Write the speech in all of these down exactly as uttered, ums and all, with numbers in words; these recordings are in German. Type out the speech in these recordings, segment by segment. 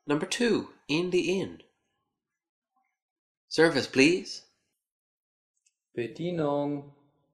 Number two, in the inn. Service, please. Bedienung.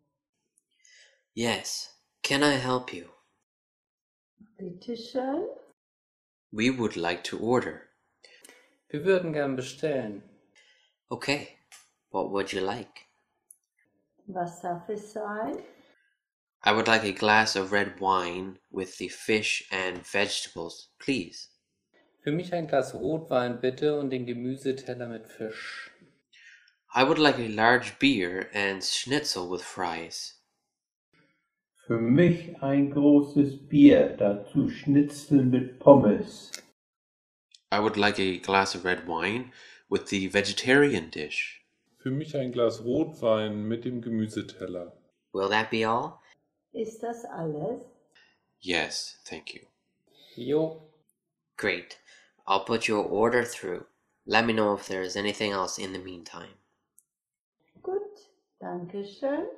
Yes, can I help you? Bitte schön. We would like to order. Wir würden gern bestellen. Okay, what would you like? Was darf es sein? I would like a glass of red wine with the fish and vegetables, please. Für mich ein Glas Rotwein bitte und den Gemüseteller mit Fisch. I would like a large beer and schnitzel with fries. Für mich ein großes Bier, dazu Schnitzel mit Pommes. I would like a glass of red wine with the vegetarian dish. Für mich ein Glas Rotwein mit dem Gemüseteller. Will that be all? Ist das alles? Yes, thank you. Jo. Great. I'll put your order through. Let me know if there is anything else in the meantime. Gut, danke schön.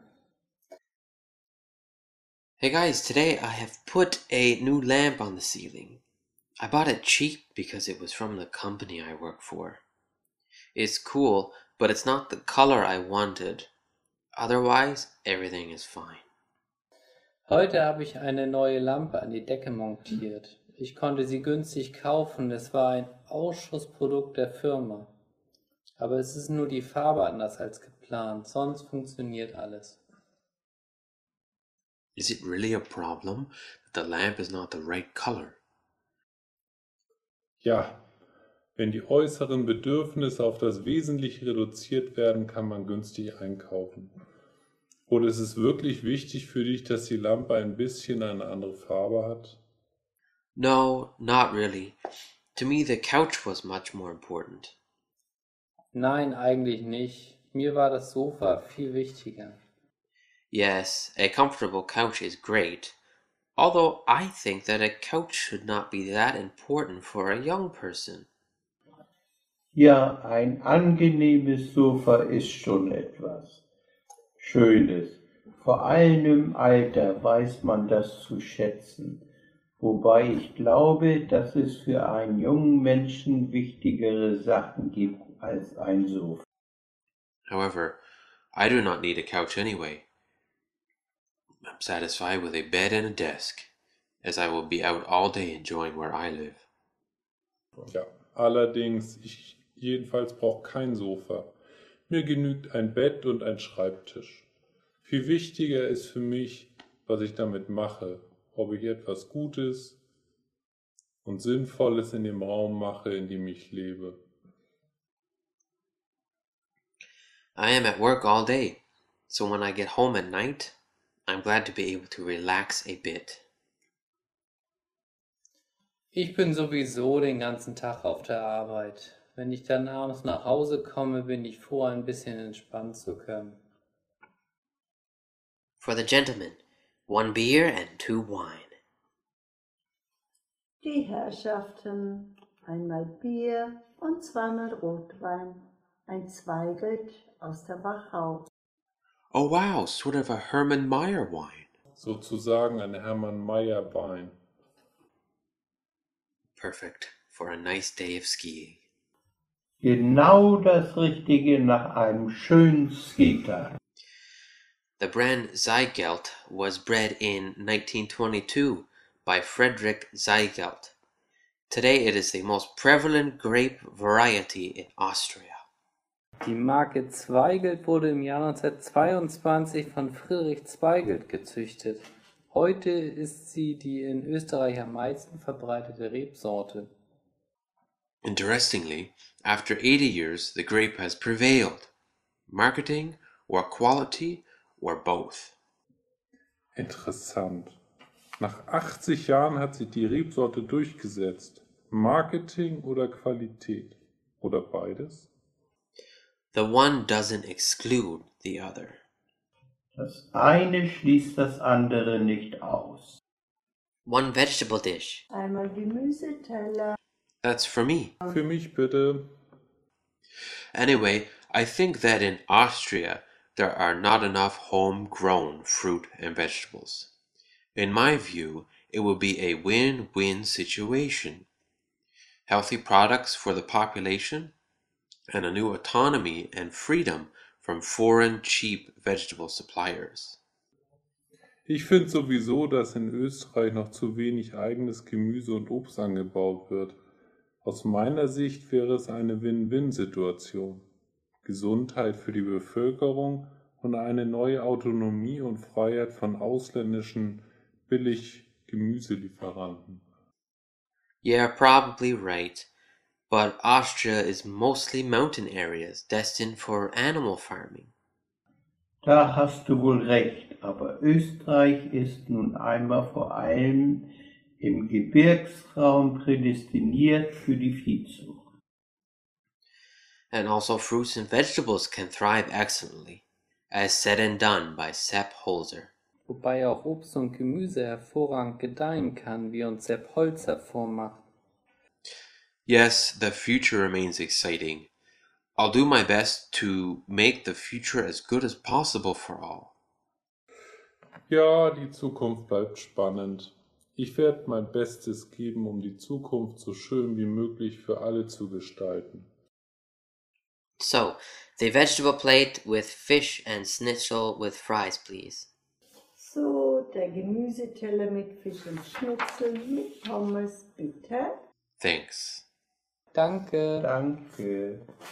Hey guys, today I have put a new lamp on the ceiling. I bought it cheap because it was from the company I work for. It's cool, but it's not the color I wanted. Otherwise, everything is fine. Heute habe ich eine neue Lampe an die Decke montiert. Ich konnte sie günstig kaufen, es war ein Ausschussprodukt der Firma. Aber es ist nur die Farbe anders als geplant, sonst funktioniert alles. Is it really a problem that the lamp is not the right color? Ja, wenn die äußeren Bedürfnisse auf das Wesentliche reduziert werden, kann man günstig einkaufen. Oder ist es wirklich wichtig für dich, dass die Lampe ein bisschen eine andere Farbe hat? No, not really. To me, the couch was much more important. Nein, eigentlich nicht. Mir war das Sofa viel wichtiger. Yes, a comfortable couch is great, although I think that a couch should not be that important for a young person. Ja, ein angenehmes Sofa ist schon etwas Schönes. Vor allem im Alter weiß man das zu schätzen. Wobei ich glaube, dass es für einen jungen Menschen wichtigere Sachen gibt als ein Sofa. However, I do not need a couch anyway. I'm satisfied with a bed and a desk, as I will be out all day enjoying where I live. Ja, allerdings, ich jedenfalls brauche kein Sofa. Mir genügt ein Bett und ein Schreibtisch. Viel wichtiger ist für mich, was ich damit mache, ob ich etwas Gutes und Sinnvolles in dem Raum mache, in dem ich lebe. I am at work all day, so when I get home at night, I'm glad to be able to relax a bit. Ich bin sowieso den ganzen Tag auf der Arbeit. Wenn ich dann abends nach Hause komme, bin ich froh, ein bisschen entspannen zu können. For the gentlemen, one beer and two wine. Die Herrschaften, einmal Bier und zweimal Rotwein, ein Zweigelt aus der Wachau. Oh wow, sort of a Hermann Meyer wine. Sozusagen ein Hermann Meyer Wein. Perfect for a nice day of skiing. Genau das Richtige nach einem schönen Skitag. The brand Zweigelt was bred in nineteen twenty-two by Friedrich Zweigelt. Today it is the most prevalent grape variety in Austria. Die Marke Zweigelt wurde im Jahr neunzehnhundertzweiundzwanzig von Friedrich Zweigelt gezüchtet. Heute ist sie die in Österreich am meisten verbreitete Rebsorte. Interestingly, after eighty years, the grape has prevailed. Marketing or quality or both. Interessant. Nach achtzig Jahren hat sich die Rebsorte durchgesetzt. Marketing oder Qualität? Oder beides? The one doesn't exclude the other. Das eine schließt das andere nicht aus. One vegetable dish. Einmal Gemüseteller. That's for me. Für mich bitte. Anyway, I think that in Austria there are not enough homegrown fruit and vegetables. In my view, it would be a win-win situation. healthy products for the population, and a new autonomy and freedom from foreign cheap vegetable suppliers. Ich finde sowieso, dass in Österreich noch zu wenig eigenes Gemüse und Obst angebaut wird. Aus meiner Sicht wäre es eine Win-Win-Situation. Gesundheit für die Bevölkerung und eine neue Autonomie und Freiheit von ausländischen Billig-Gemüselieferanten. You're probably right, but Austria is mostly mountain areas destined for animal farming. Da hast du wohl recht, aber Österreich ist nun einmal vor allem im Gebirgsraum prädestiniert für die Viehzucht. And also fruits and vegetables can thrive excellently, as said and done by Sepp Holzer. Wobei auch Obst und Gemüse hervorragend gedeihen kann, wie uns Sepp Holzer vormacht. Yes, the future remains exciting. I'll do my best to make the future as good as possible for all. Ja, die Zukunft bleibt spannend. Ich werde mein Bestes geben, um die Zukunft so schön wie möglich für alle zu gestalten. So, the vegetable plate with fish and schnitzel with fries, please. So, der Gemüseteller mit Fisch und Schnitzel mit Pommes, bitte. Thanks. Danke. Danke.